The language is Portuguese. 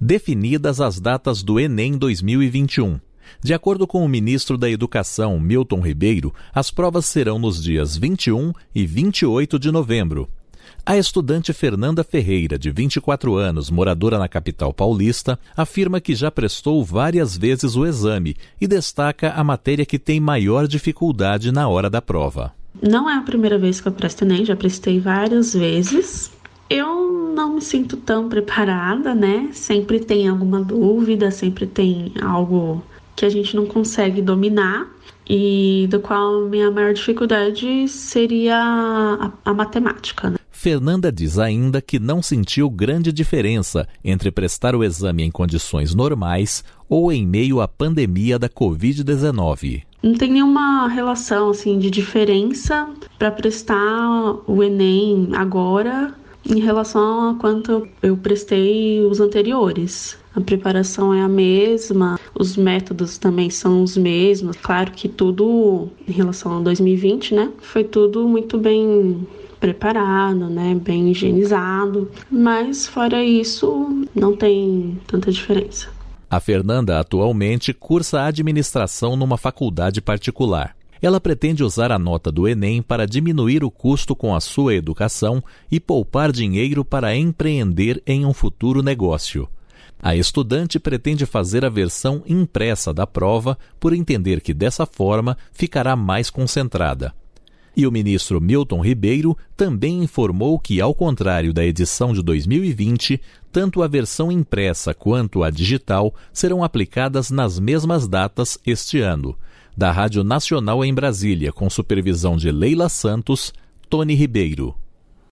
Definidas as datas do Enem 2021. De acordo com o ministro da Educação, Milton Ribeiro, as provas serão nos dias 21 e 28 de novembro. A estudante Fernanda Ferreira, de 24 anos, moradora na capital paulista, afirma que já prestou várias vezes o exame e destaca a matéria que tem maior dificuldade na hora da prova. Não é a primeira vez que eu presto Enem, já prestei várias vezes. Eu não me sinto tão preparada, né? Sempre tem alguma dúvida, sempre tem algo que a gente não consegue dominar e do qual minha maior dificuldade seria a matemática, né? Fernanda diz ainda que não sentiu grande diferença entre prestar o exame em condições normais ou em meio à pandemia da Covid-19. Não tem nenhuma relação assim, de diferença para prestar o Enem agora em relação a quanto eu prestei os anteriores. A preparação é a mesma, os métodos também são os mesmos. Claro que tudo, em relação a 2020, né, foi tudo muito bem preparado, né, bem higienizado. Mas, fora isso, não tem tanta diferença. A Fernanda atualmente cursa administração numa faculdade particular. Ela pretende usar a nota do Enem para diminuir o custo com a sua educação e poupar dinheiro para empreender em um futuro negócio. A estudante pretende fazer a versão impressa da prova por entender que dessa forma ficará mais concentrada. E o ministro Milton Ribeiro também informou que, ao contrário da edição de 2020, tanto a versão impressa quanto a digital serão aplicadas nas mesmas datas este ano. Da Rádio Nacional em Brasília, com supervisão de Leila Santos, Tony Ribeiro.